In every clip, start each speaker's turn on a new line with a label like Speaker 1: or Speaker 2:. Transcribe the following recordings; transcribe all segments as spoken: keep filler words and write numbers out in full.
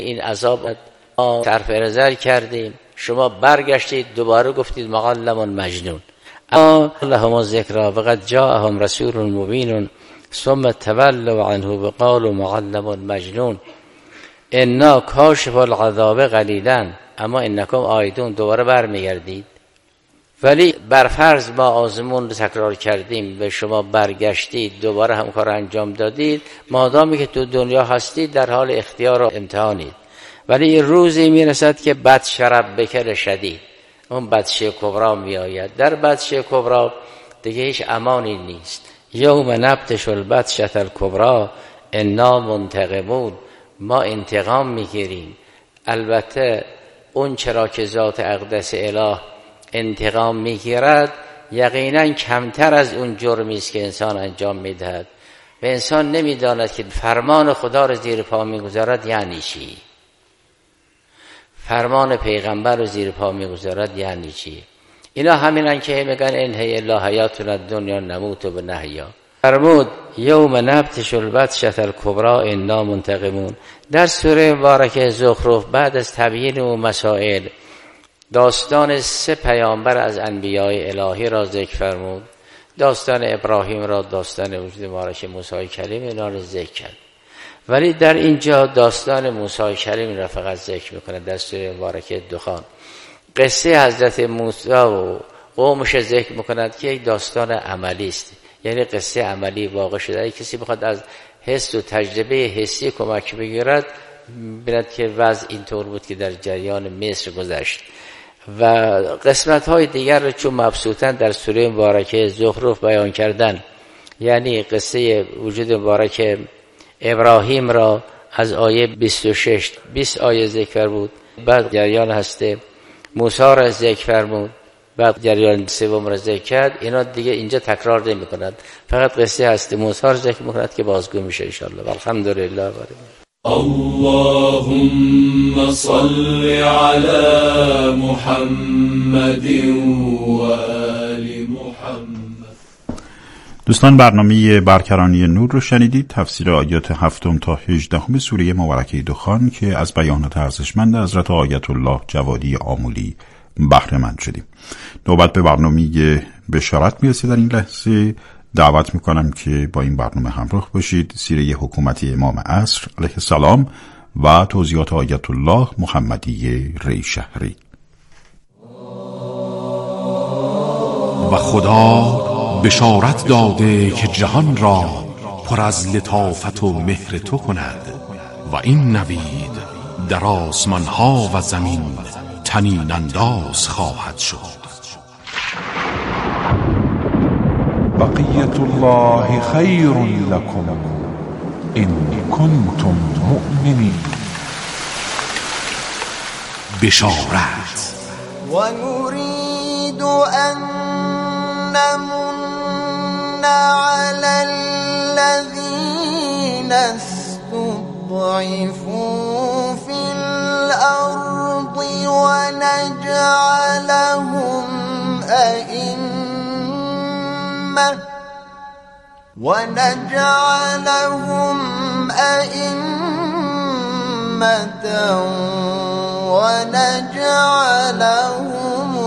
Speaker 1: این عذاب ما صرف نظر کردیم، شما برگشتید دوباره گفتید معلم مجنون. اما لهم ذکرا وقد جاءهم رسول مبین ثم تولوا عنه وقالوا معلم مجنون انا کاشف العذاب قلیلا اما انکم عائدون. دوباره برمیگردید. ولی برفرض ما آزمون رو تکرار کردیم، به شما برگشتید دوباره هم کار انجام دادید، مادامی که تو دنیا هستید در حال اختیار و امتحانید. ولی این روزی میرسد که بد شرب بکر شدید، اون بدشه کبرا می آید. در بدشه کبرا دیگه هیچ امانی نیست. یوم نبطش البطشة الکبری انا منتقمون، ما انتقام میگیریم. البته اون چرا که ذات اقدس اله انتقام میگیرد یقینا کمتر از اون جرمی است که انسان انجام میدهد. و انسان نمیداند که فرمان خدا رو زیر پا میگذارد یعنی چی، فرمان پیغمبر رو زیر پا میگذارد یعنی چی. اینا همینن که میگن ان هی الا حیاتنا الدنیا نموت و نحیا. فرمود یوم نبطش البطشة الکبری انا منتقمون. در سوره مبارکه زخرف بعد از تبیین و مسائل داستان سه پیامبر از انبیاء الهی را ذکر فرمود. داستان ابراهیم را، داستان وجود مبارک موسی کلیم اینا را ذکر کرد. ولی در اینجا داستان موسی کلیم را فقط ذکر میکنه. در سوره مبارکه دخان قصه حضرت موسی و قومش ذکر میکند که یک داستان عملی است، یعنی قصه عملی واقع شده. اگه کسی بخواد از حس و تجربه حسی کمک بگیرد بیند که وضع اینطور بود که در جریان مصر گذشت. و قسمت های دیگر رو چون مبسوطن در سوره مبارکه زخرف بیان کردن، یعنی قصه وجود مبارک ابراهیم را از آیه بیست و شش بیست آیه ذکر بود، بعد جریان هسته موسی را ذکر فرمود، بعد جریان سوم را ذکر کرد. اینا دیگه اینجا تکرار نمی کند، فقط قصه هسته موسی را ذکر میکند که بازگو میشه ان شاء الله. الحمدلله و
Speaker 2: اللهم صل على محمد و آل محمد.
Speaker 3: دوستان برنامه برکرانی نور رو شنیدید، تفسیر آیات هفتم تا هجدهم سوره مبارکه دخان که از بیانات ارزشمند حضرت آیت الله جوادی آمولی بهره مند شدیم. نوبت به برنامه بشارت میرسه. در این لحظه دعوت میکنم که با این برنامه همراه باشید. سیره حکومتی امام عصر علیه السلام و توضیحات آیت الله محمدی ریشهری.
Speaker 4: و خدا بشارت داده که جهان را پر از لطافت و مهر تو کند و این نوید در آسمان ها و زمین طنین انداز خواهد شد.
Speaker 5: بقیت الله خیر لکم ان کنتم مؤمنین.
Speaker 4: بشارت.
Speaker 6: و نرید ان نمن علی الذین استضعفوا فی الارض و نجعلهم ائمة ونجعلهم أئمة ونجعلهم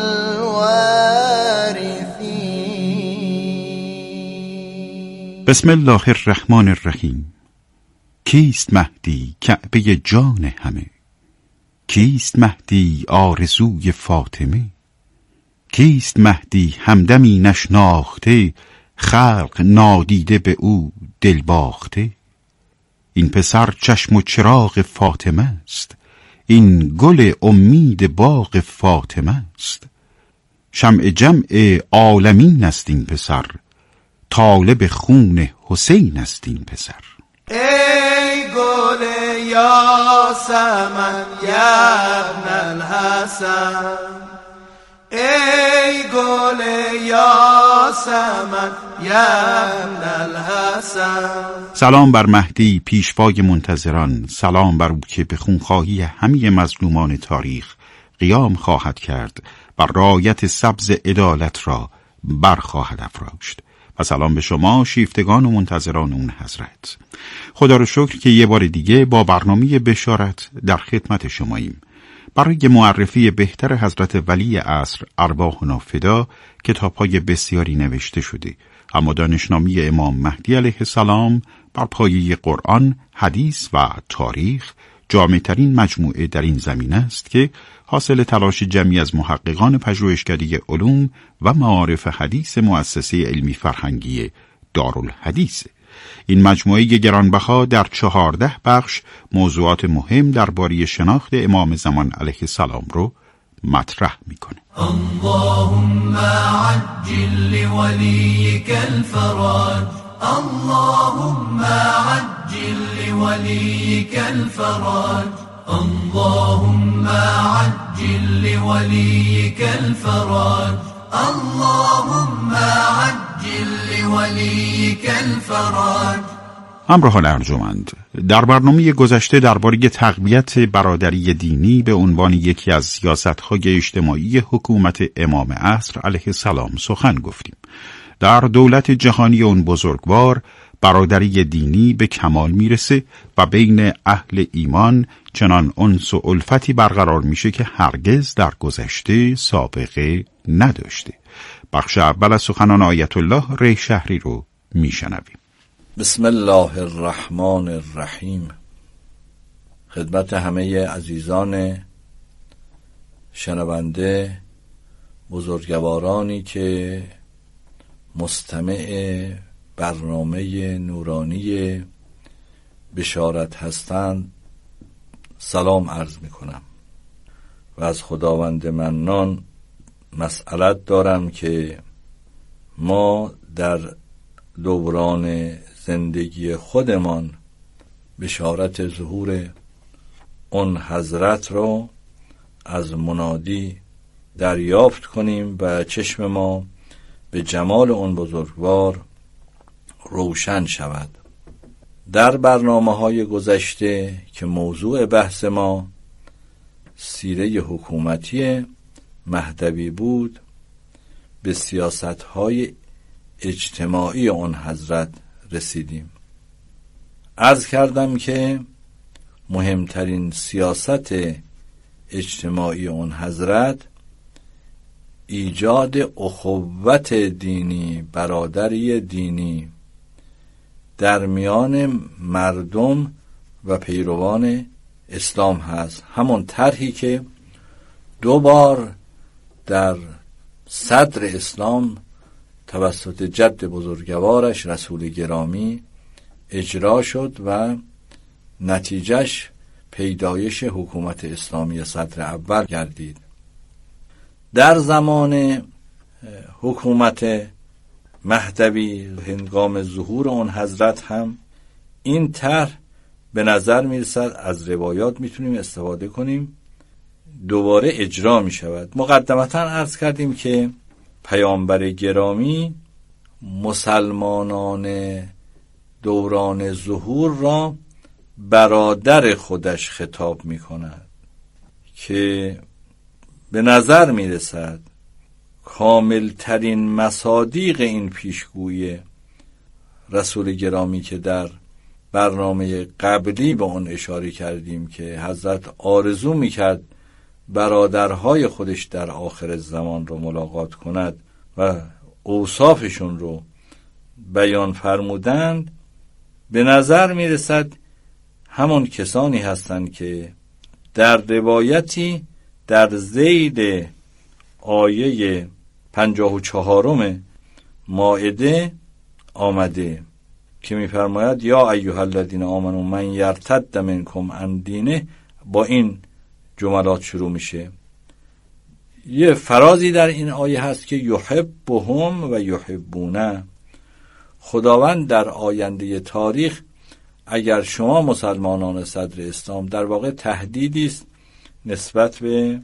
Speaker 6: الوارثين.
Speaker 3: بسم الله الرحمن الرحیم. کیست مهدی کعبه جان همه؟ کیست مهدی آرزوی فاطمه؟ کیست مهدی همدمی نشناخته، خلق نادیده به او دل باخته؟ این پسر چشم و چراغ فاطمه است، این گل امید باغ فاطمه است. شمع جمع عالمین است این پسر، طالب خون حسین است این پسر.
Speaker 6: ای گل یاسمن یا ابن الحسن، ای گل یاسمن یا ابن الحسن.
Speaker 3: سلام بر مهدی پیشوای منتظران، سلام بر او که به خونخواهی همه مظلومان تاریخ قیام خواهد کرد، بر رایت سبز عدالت را برخواهد افراشت. و سلام به شما شیفتگان و منتظران اون حضرت. خدا رو شکر که یه بار دیگه با برنامه بشارت در خدمت شماییم. برای معرفی بهتر حضرت ولی عصر ارواحنا فدا کتاب‌های بسیاری نوشته شده، اما دانشنامه امام مهدی علیه السلام بر پایه قرآن، حدیث و تاریخ جامع‌ترین مجموعه در این زمینه است که حاصل تلاش جمعی از محققان پژوهشکده علوم و معارف حدیث مؤسسه علمی فرهنگی دارالحدیث. این مجموعه گرانبها در چهارده بخش موضوعات مهم درباره شناخت امام زمان علیه السلام رو مطرح میکنه.
Speaker 2: اللهم عجل لوليك الفرج، اللهم عجل لوليك الفرج، اللهم عجل لوليك الفرج، اللهم عجل لوليك الفرج.
Speaker 3: همراهان ارجمند، در برنامه گذشته درباره تقویت برادری دینی به عنوان یکی از سیاست‌های اجتماعی حکومت امام عصر علیه السلام سخن گفتیم. در دولت جهانی اون بزرگوار برادری دینی به کمال میرسه و بین اهل ایمان چنان انس و الفتی برقرار میشه که هرگز در گذشته سابقه نداشته. بخش اول از سخنان آیت الله ری شهری رو میشنویم.
Speaker 7: بسم الله الرحمن الرحیم. خدمت همه عزیزان شنونده، بزرگوارانی که مستمع برنامه نورانی بشارت هستند سلام عرض می کنم و از خداوند منان مسئلت دارم که ما در دوران زندگی خودمان بشارت ظهور اون حضرت را از منادی دریافت کنیم و چشم ما به جمال اون بزرگوار روشن شود. در برنامه‌های گذشته که موضوع بحث ما سیره حکومتی مهدوی بود، به سیاست‌های اجتماعی اون حضرت رسیدیم. عرض کردم که مهمترین سیاست اجتماعی اون حضرت ایجاد اخوت دینی، برادری دینی در میان مردم و پیروان اسلام هست. همون طرحی که دو بار در صدر اسلام توسط جد بزرگوارش رسول گرامی اجرا شد و نتیجهش پیدایش حکومت اسلامی صدر اول گردید. در زمان حکومت مهدوی هنگام ظهور آن حضرت هم این طرح به نظر میرسد، از روایات میتونیم استفاده کنیم، دوباره اجرا میشود. مقدمتا عرض کردیم که پیامبر گرامی مسلمانان دوران ظهور را برادر خودش خطاب میکند که به نظر میرسد کامل ترین مصادیق این پیشگویی رسول گرامی که در برنامه قبلی به اون اشاره کردیم که حضرت آرزو میکرد برادرهای خودش در آخر زمان رو ملاقات کند و اوصافشون رو بیان فرمودند، به نظر میرسد همون کسانی هستند که در روایتی در ذیل آیه پنجاه و چهارم مائده آمده که میفرماید یا ایها الذین آمنوا من یرتد منکم عن دینه. با این جملات شروع میشه. یه فرازی در این آیه هست که یحبهم و یحبونه. خداوند در آینده تاریخ اگر شما مسلمانان صدر اسلام، در واقع تهدیدی است نسبت به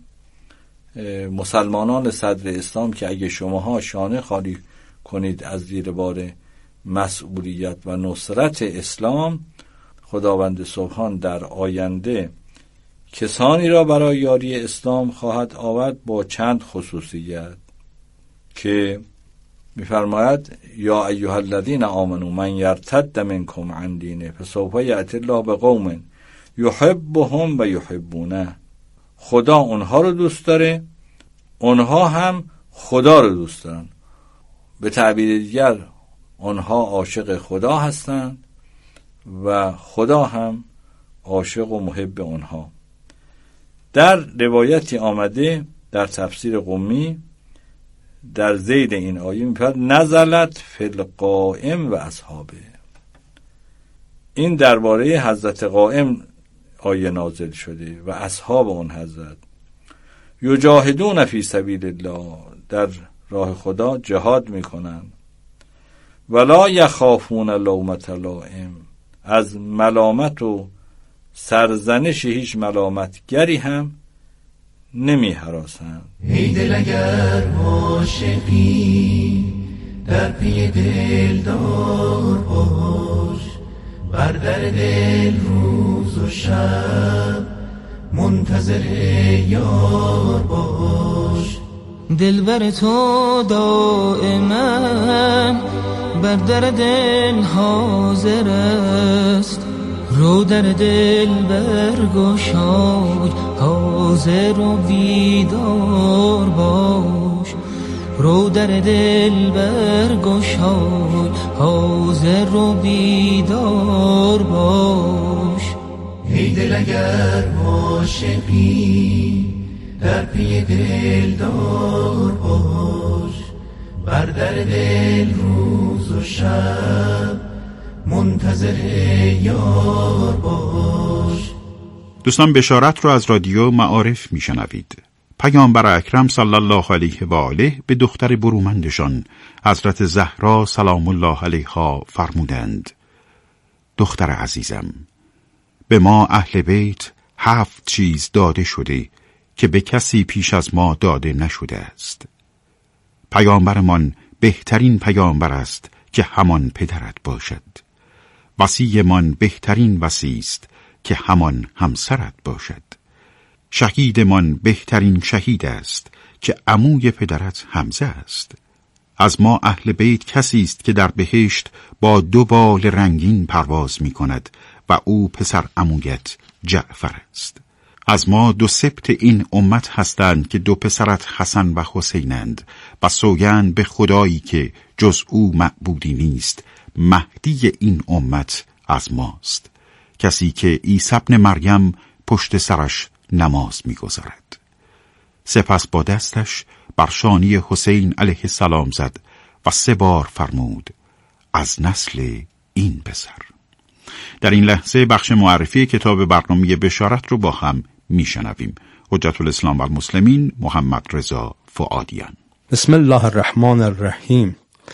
Speaker 7: مسلمانان صدر اسلام که اگه شماها شانه خالی کنید از زیر بار مسئولیت و نصرت اسلام، خداوند سبحان در آینده کسانی را برای یاری اسلام خواهد آورد با چند خصوصیت که میفرماید یا ایها الذین آمنوا من یرتد منکم عن دینه فسوف یأتی الله بقوم یحبهم و یحبونه. خدا اونها رو دوست داره، اونها هم خدا رو دوست دارن. به تعبیر دیگر اونها عاشق خدا هستند و خدا هم عاشق و محب اونها. در روایتی آمده در تفسیر قمی در ذیل این آیه می‌فرماید نزلت فی القائم و اصحابه. این درباره حضرت قائم آیه نازل شده و اصحاب اون حضرت. یجاهدون فی سبیل الله، در راه خدا جهاد میکنن. ولا یخافون لومة لائم، از ملامت و سرزنش هیچ ملامتگری هم نمی هراسند.
Speaker 2: ای دل اگر عاشقی در پی دلدار باش، بر در دل روز و شب منتظر یار باش.
Speaker 8: دلبر تو دائما بر در دل حاضر است، رو در دل برگشای حاضر و بیدار باش. رو در دل برگشای حاضر و بیدار باش.
Speaker 2: ای دل اگر عاشقی در پی دلدار باش، بر در دل روز و شب منتظر یار باش.
Speaker 3: دوستان بشارت رو از رادیو معارف میشنوید. پیامبر اکرم صلی الله علیه و آله به دختر برومندشان حضرت زهرا سلام الله علیها فرمودند: دختر عزیزم، به ما اهل بیت هفت چیز داده شده که به کسی پیش از ما داده نشده است. پیامبرمان بهترین پیامبر است که همان پدرت باشد. وصیمان بهترین وصی است که همان همسرت باشد. شهیدمان بهترین شهید است که عموی پدرت حمزه است. از ما اهل بیت کسی است که در بهشت با دو بال رنگین پرواز می کند و او پسر عمویت جعفر است. از ما دو سبط این امت هستند که دو پسرت حسن و حسینند و سوگند به خدایی که جز او معبودی نیست، مهدی این امت از ماست، کسی که عیسی ابن مریم پشت سرش نماز می‌گذارد. سپس با دستش بر شانی حسین علیه السلام زد و سه بار فرمود: از نسل این پسر. در این لحظه بخش معرفی کتاب برنامه بشارت رو با هم میشنویم. حجت الاسلام و المسلمین محمد رضا فؤادیان.
Speaker 9: بسم الله الرحمن الرحیم.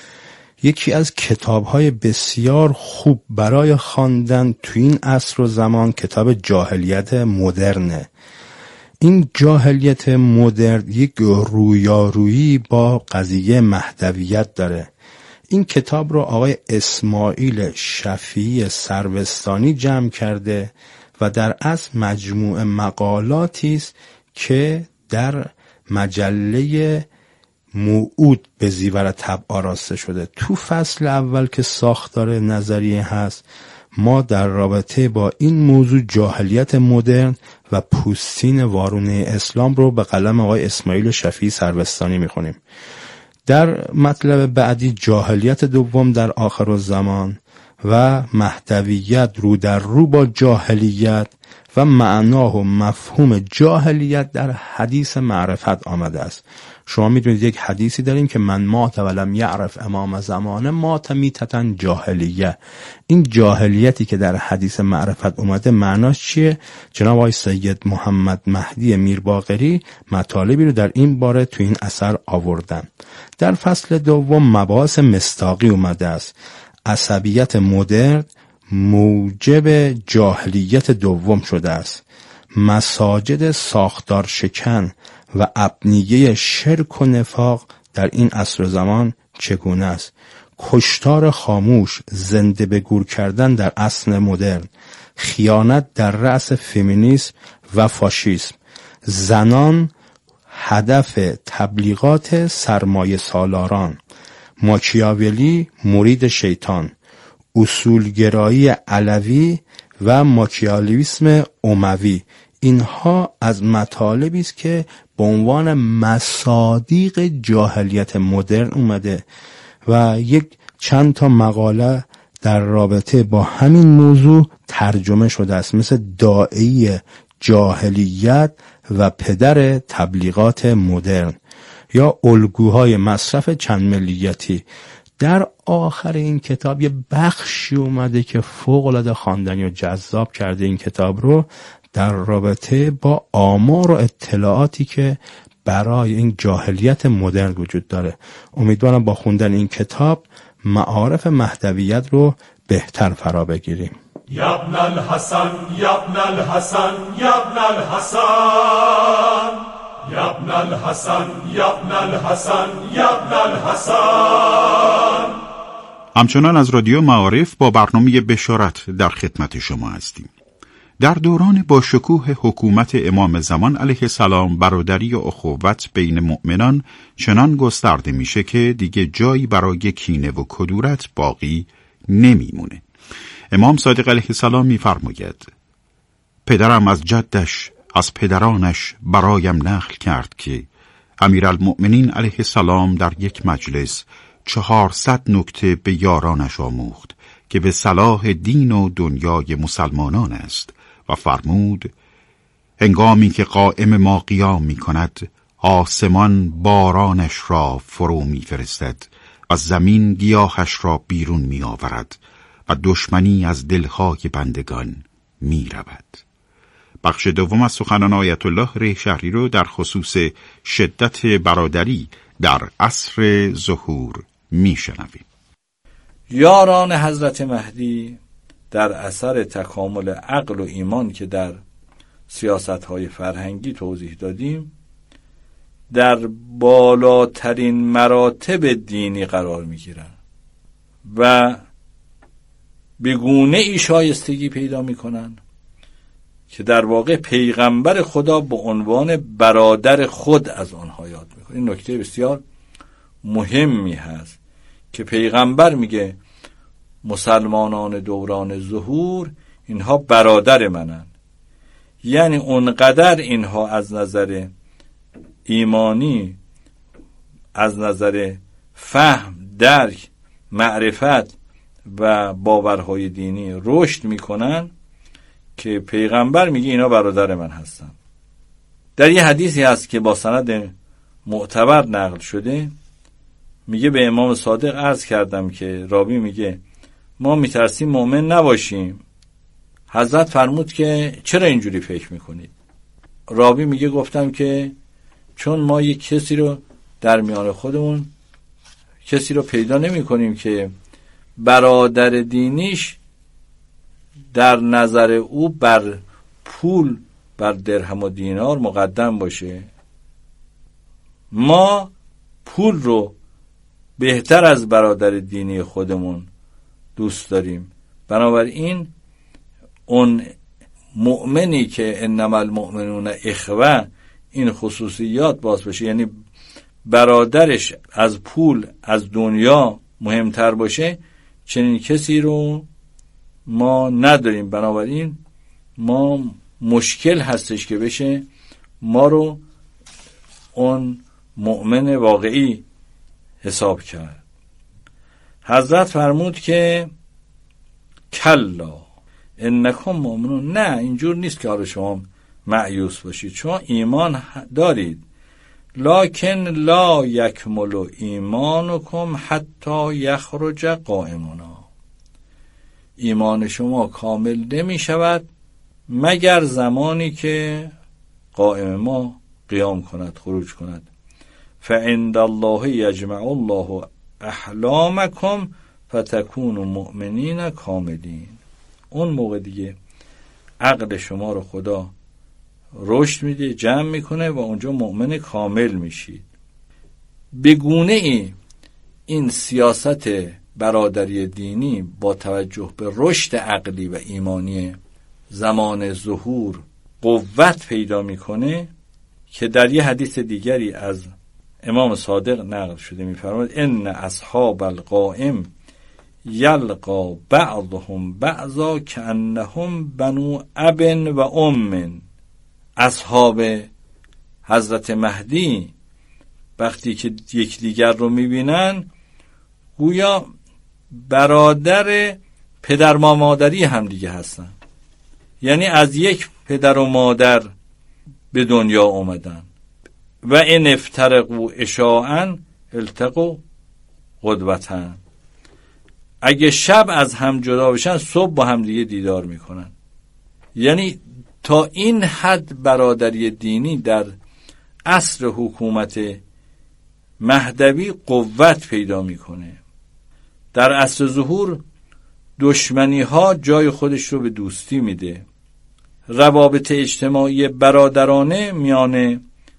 Speaker 9: یکی از کتاب‌های بسیار خوب برای خواندن تو این عصر و زمان کتاب جاهلیت مدرنه. این جاهلیت مدرن یک رویارویی با قضیه مهدویت داره. این کتاب رو آقای اسماعیل شفیعی سروستانی جمع کرده و در اصل مجموعه مقالاتی است که در مجله موعود به زیور طبع آراسته شده. تو فصل اول که ساختار نظریه هست، ما در رابطه با این موضوع جاهلیت مدرن و پوستین وارونه اسلام رو به قلم آقای اسماعیل شفیعی سروستانی میخونیم. در مطلب بعدی جاهلیت دوم در آخر الزمان و مهدویت رو در رو با جاهلیت و معنا و مفهوم جاهلیت در حدیث معرفت آمده است. شما میدونید یک حدیثی داریم که من مات ولم یعرف امام زمانه مات میتتن جاهلیه. این جاهلیتی که در حدیث معرفت اومده معناش چیه؟ جناب آقای سید محمد مهدی میرباقری مطالبی رو در این باره تو این اثر آوردن. در فصل دوم مباحث مصداقی اومده است. عصبیت مدرن موجب جاهلیت دوم شده است. مساجد ساختار شکن و ابنیه شرک و نفاق در این عصر زمان چگونه است؟ کشتار خاموش، زنده به گور کردن در عصر مدرن، خیانت در رأس فمینیسم و فاشیسم، زنان هدف تبلیغات سرمایه سالاران، ماکیاولی مرید شیطان، اصولگرایی علوی و ماکیاولیسم اموی، اینها از مطالبی است که به عنوان مصادیق جاهلیت مدرن اومده و یک چند تا مقاله در رابطه با همین موضوع ترجمه شده است، مثل داعی جاهلیت و پدر تبلیغات مدرن یا الگوهای مصرف چند ملیتی. در آخر این کتاب یه بخشی اومده که فوق‌العاده خواندنی و جذاب کرده این کتاب رو در رابطه با آمار و اطلاعاتی که برای این جاهلیت مدرن وجود داره. امیدوارم با خوندن این کتاب معارف مهدویت رو بهتر فرا بگیریم.
Speaker 10: یا ابن الحسن یا ابن الحسن یا ابن الحسن یا ابن الحسن یا ابن الحسن یا ابن الحسن.
Speaker 3: همچنان از رادیو معارف با برنامه بشارت در خدمت شما هستیم. در دوران با شکوه حکومت امام زمان علیه السلام برادری و اخوت بین مؤمنان چنان گسترده میشه که دیگه جایی برای کینه و کدورت باقی نمیمونه. امام صادق علیه السلام میفرماید پدرم از جدش از پدرانش برایم نقل کرد که امیرالمؤمنین علیه السلام در یک مجلس چهارصد نکته به یارانش آموخت که به صلاح دین و دنیای مسلمانان است و فرمود هنگامی که قائم ما قیام می کند آسمان بارانش را فرو می فرستد و زمین گیاهش را بیرون می آورد و دشمنی از دلهای بندگان می رود. بخش دوم از سخنان آیت الله ره شهری رو در خصوص شدت برادری در عصر ظهور می شنویم.
Speaker 7: یاران حضرت مهدی در اثر تکامل عقل و ایمان که در سیاست‌های فرهنگی توضیح دادیم در بالاترین مراتب دینی قرار می‌گیرند و به گونه‌ای شایستگی پیدا می‌کنند که در واقع پیغمبر خدا به عنوان برادر خود از آنها یاد می‌کنه. این نکته بسیار مهمی هست که پیغمبر میگه مسلمانان دوران ظهور اینها برادر منن، یعنی اونقدر اینها از نظر ایمانی، از نظر فهم، درک، معرفت و باورهای دینی رشد میکنن که پیغمبر میگه اینا برادر من هستن. در یه حدیثی هست که با سند معتبر نقل شده میگه به امام صادق عرض کردم که راوی میگه ما میترسیم مؤمن نباشیم. حضرت فرمود که چرا اینجوری فکر میکنید؟ راوی میگه گفتم که چون ما یک کسی رو در میان خودمون کسی رو پیدا نمی کنیم که برادر دینیش در نظر او بر پول، بر درهم و دینار مقدم باشه. ما پول رو بهتر از برادر دینی خودمون دوست داریم. بنابراین اون مؤمنی که انما المؤمنون اخوه این خصوصیات باز بشه، یعنی برادرش از پول، از دنیا مهمتر باشه، چنین کسی رو ما نداریم. بنابراین ما مشکل هستش که بشه ما رو اون مؤمن واقعی حساب کرد. حضرت فرمود که کلا انکم مؤمنون، نه اینجور نیست که حالا شما مایوس باشید، چون ایمان دارید، لکن لا یکمل ایمانکم حتی یخرج قائمنا، ایمان شما کامل نمی شود مگر زمانی که قائم ما قیام کند، خروج کند. فعند الله یجمع الله احلامکم فتکونوا مؤمنین کاملین، اون موقع دیگه عقل شما رو خدا رشد میده، جمع میکنه و اونجا مؤمن کامل میشید. به گونه ای این سیاست برادری دینی با توجه به رشد عقلی و ایمانی زمان ظهور قوت پیدا میکنه که در یه حدیث دیگری از امام صادق نقل شده می‌فرماید ان اصحاب القائم یلقا بعضهم بعضا کأنهم بنو اب و ام. اصحاب حضرت مهدی وقتی که یکدیگر رو میبینن گویا برادر پدر ما مادری هم دیگه هستن، یعنی از یک پدر و مادر به دنیا اومدن. و ان افترقوا اشاعا التقوا غدوة. اگه شب از هم جدا بشن صبح با هم دیگه دیدار میکنن. یعنی تا این حد برادری دینی در عصر حکومت مهدوی قوت پیدا میکنه. در عصر ظهور دشمنی ها جای خودش رو به دوستی میده. روابط اجتماعی برادرانه میان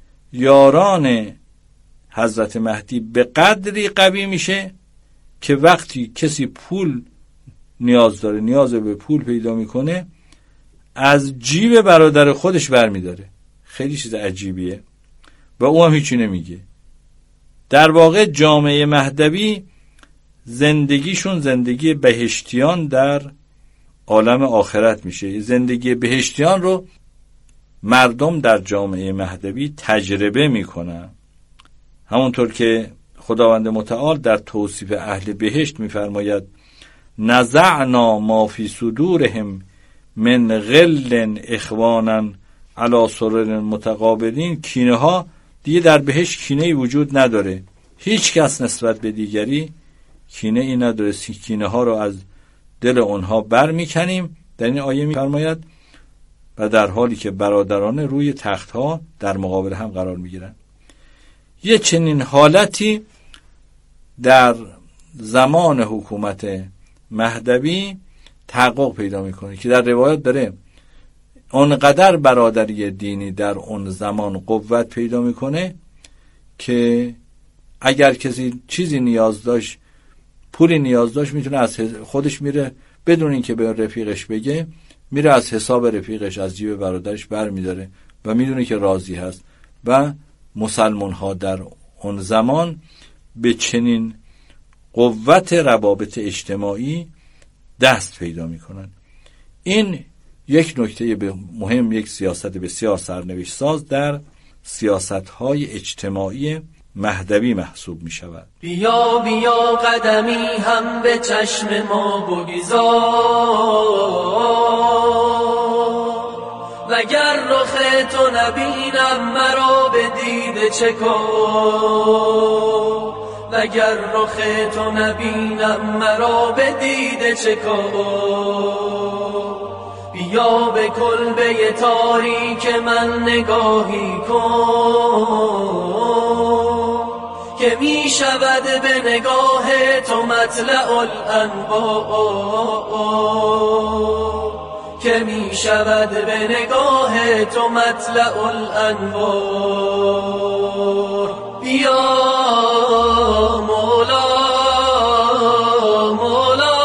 Speaker 7: یاران حضرت مهدی به قدری قوی میشه که وقتی کسی پول نیاز داره، نیاز به پول پیدا میکنه، از جیب برادر خودش برمیداره. خیلی چیز عجیبیه و او هم هیچی نمیگه. در واقع جامعه مهدوی زندگیشون زندگی بهشتیان در عالم آخرت میشه. زندگی بهشتیان رو مردم در جامعه مهدوی تجربه میکنن. همونطور که خداوند متعال در توصیف اهل بهشت میفرماید نزعنا ما فی صدورهم من غل اخوانا علی سرر متقابلین. کینه ها دیگه در بهشت کینه‌ای وجود نداره. هیچ کس نسبت به دیگری کینه ای نداره. کینه ها رو از دل اونها بر میکنیم. در این آیه میفرماید و در حالی که برادران روی تخت ها در مقابل هم قرار میگیرن. یه چنین حالتی در زمان حکومت مهدوی تحقق پیدا میکنه که در روایات داره اونقدر برادری دینی در اون زمان قوت پیدا میکنه که اگر کسی چیزی نیاز داشت، پولی نیاز داشت، میتونه از خودش میره بدون اینکه به رفیقش بگه، میره از حساب رفیقش از جیب برادرش بر میداره و میدونه که راضی هست. و مسلمان ها در اون زمان به چنین قوت روابط اجتماعی دست پیدا میکنن. این یک نکته مهم، یک سیاست بسیار سرنوشت ساز در سیاست های اجتماعی مهدوی محسوب می شود.
Speaker 11: بیا بیا قدمی هم به چشم ما بگذار، وگر رخ تو نبینم مرا به دیده چکار، وگر رخ تو نبینم مرا به دیده چکار. بیا به کلبه تاریک من نگاهی کن که می شود به نگاه تو مطلع الانوار، که می شود به نگاه تو مطلع الانوار. بیا مولا مولا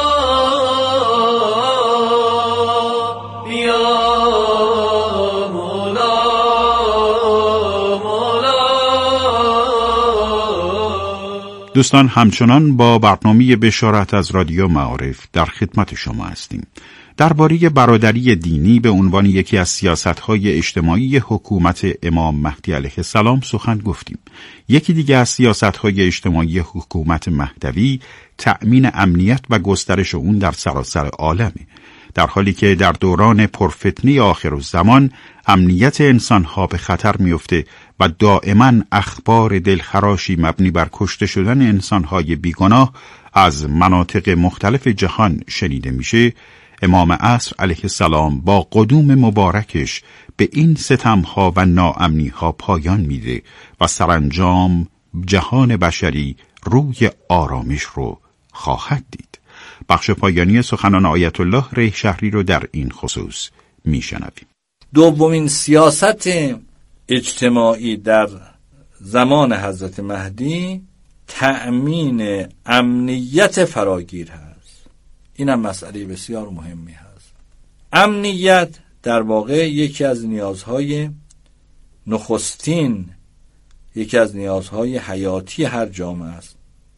Speaker 3: دوستان، همچنان با برنامه بشارت از رادیو معارف در خدمت شما هستیم. درباره برادری دینی به عنوان یکی از سیاست‌های اجتماعی حکومت امام مهدی علیه السلام سخن گفتیم. یکی دیگه از سیاست‌های اجتماعی حکومت مهدوی تأمین امنیت و گسترش اون در سراسر عالمه. در حالی که در دوران پرفتنه آخرالزمان امنیت انسانها به خطر میفته و دائما اخبار دلخراشی مبنی بر کشته شدن انسانهای بیگناه از مناطق مختلف جهان شنیده میشه، امام عصر علیه السلام با قدوم مبارکش به این ستمها و ناامنیها پایان میده و سرانجام جهان بشری روی آرامش رو خواهد دید. بخش پایانی سخنان آیت الله ریح شهری رو در این خصوص میشنویم.
Speaker 7: دومین سیاست اجتماعی در زمان حضرت مهدی تأمین امنیت فراگیر هست. این هم مسئله بسیار مهمی هست. امنیت در واقع یکی از نیازهای نخستین یکی از نیازهای حیاتی هر جامعه است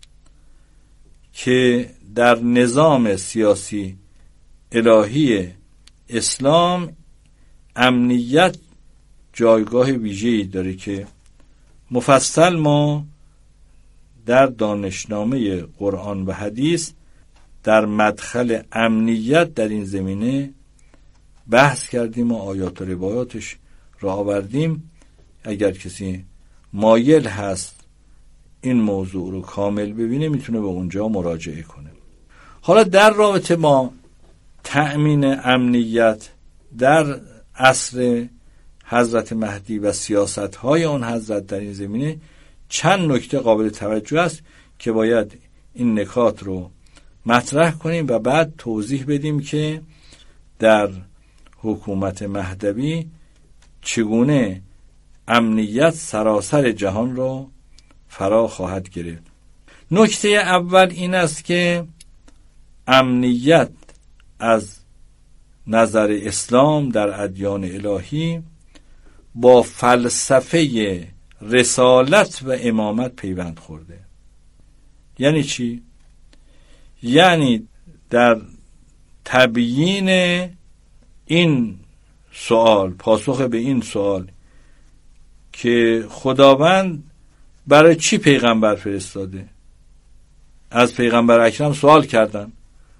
Speaker 7: که در نظام سیاسی الهی اسلام امنیت جایگاه ویژه‌ای داره که مفصل ما در دانشنامه قرآن و حدیث در مدخل امنیت در این زمینه بحث کردیم و آیات و روایاتش را آوردیم. اگر کسی مایل هست این موضوع رو کامل ببینه میتونه به اونجا مراجعه کنه. حالا در رابطه با تأمین امنیت در عصر حضرت مهدی و سیاست‌های اون حضرت در این زمینه چند نکته قابل توجه است که باید این نکات رو مطرح کنیم و بعد توضیح بدیم که در حکومت مهدوی چگونه امنیت سراسر جهان رو فرا خواهد گرفت. نکته اول این است که امنیت از نظر اسلام در ادیان الهی با فلسفه رسالت و امامت پیوند خورده. یعنی چی؟ یعنی در تبیین این سوال، پاسخ به این سوال که خداوند برای چی پیغمبر فرستاده، از پیغمبر اکرم سوال کردن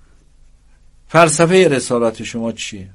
Speaker 7: فلسفه رسالت شما چیه؟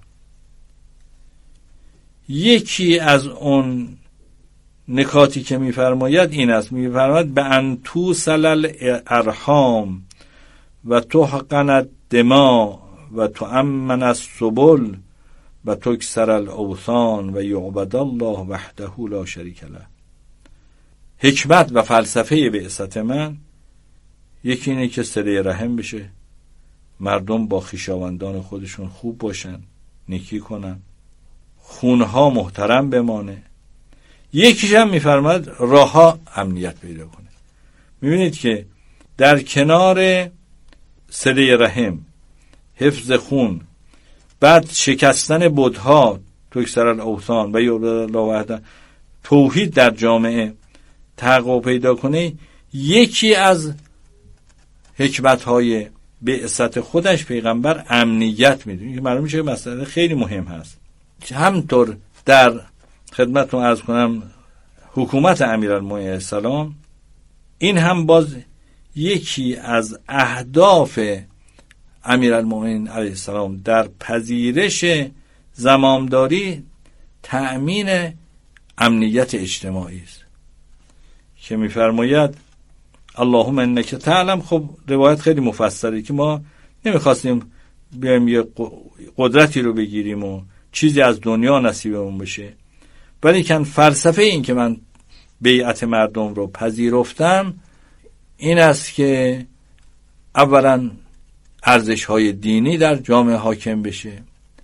Speaker 7: یکی از اون نکاتی که میفرماید این است، میفرماید به ان توصل الارحام و تحقن الدماء و تؤمن السبل و تکسر الاوثان و یعبد الله وحده لا شریک له. حکمت و فلسفه بعثت من یکی اینه که صله رحم بشه، مردم با خویشاوندان خودشون خوب باشن، نیکی کنن، خونها محترم بمانه. یکیش هم میفرماد راهها امنیت پیدا کنه. میبینید که در کنار صله رحم، حفظ خون، بعد شکستن بت‌ها، تکسر الاوثان و یعبد الله وحده، توحید در جامعه تحقق پیدا کنه، یکی از حکمت‌های بعثت خودش پیغمبر امنیت میدونه که معلوم میشه مسئله خیلی مهم هست. همطور در خدمتتون عرض کنم حکومت امیرالمومنین علیه السلام، این هم باز یکی از اهداف امیرالمومنین علیه السلام در پذیرش زمامداری تأمین امنیت اجتماعی است که میفرماید اللهم انک تعلم. خب روایت خیلی مفصله که ما نمیخواستیم بیایم یه قدرتی رو بگیریم و چیزی از دنیا نصیبمون بشه، ولی کن فلسفه این که من بیعت مردم رو پذیرفتم این است که اولا ارزش های دینی در جامعه حاکم بشه،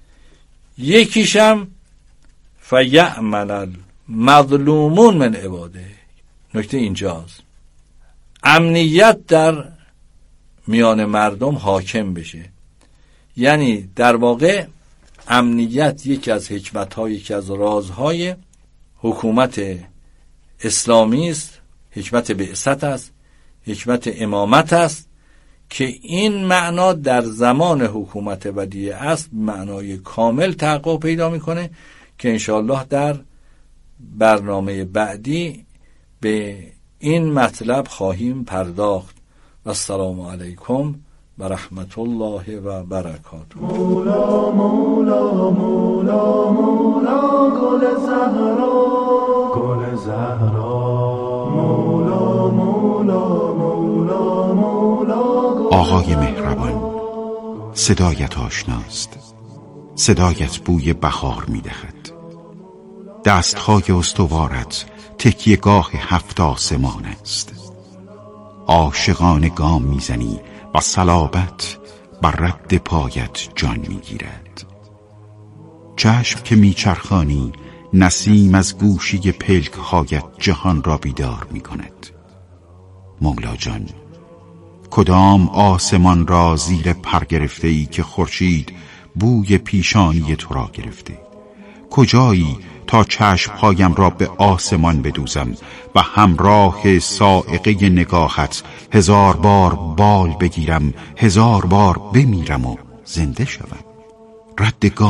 Speaker 7: یکیشم فیعمل المظلومون من عباده. نکته اینجاست، امنیت در میان مردم حاکم بشه. یعنی در واقع امنیت یکی از حکمت‌های، یکی از رازهای حکومت اسلامی است، حکمت بعثت است، حکمت امامت است که این معنا در زمان حکومت ودیعه است معنای کامل تحقق پیدا میکنه که انشاءالله در برنامه بعدی به این مطلب خواهیم پرداخت. و السلام علیکم و رحمت الله و برکاته.
Speaker 2: مولا مولا مولا مولا گل زهرا گل زهرا مولا مولا مولا مولا.
Speaker 3: آقای مهربان، صدایت آشناست، صدایت بوی بهار می‌دهد، دست‌های استوارت تکیه‌گاه هفت آسمان است. عاشقانه گام میزنی و صلابت بر رد پایت جان میگیرد. چشم که میچرخانی نسیم از گوشی پلک هایت جهان را بیدار میکند. مولا جان، کدام آسمان را زیر پر گرفته ای که خورشید بوی پیشانی تو را گرفته؟ کجایی تا چشمهایم را به آسمان بدوزم و همراه صاعقه نگاهت هزار بار بال بگیرم، هزار بار بمیرم و زنده شوم. ردگان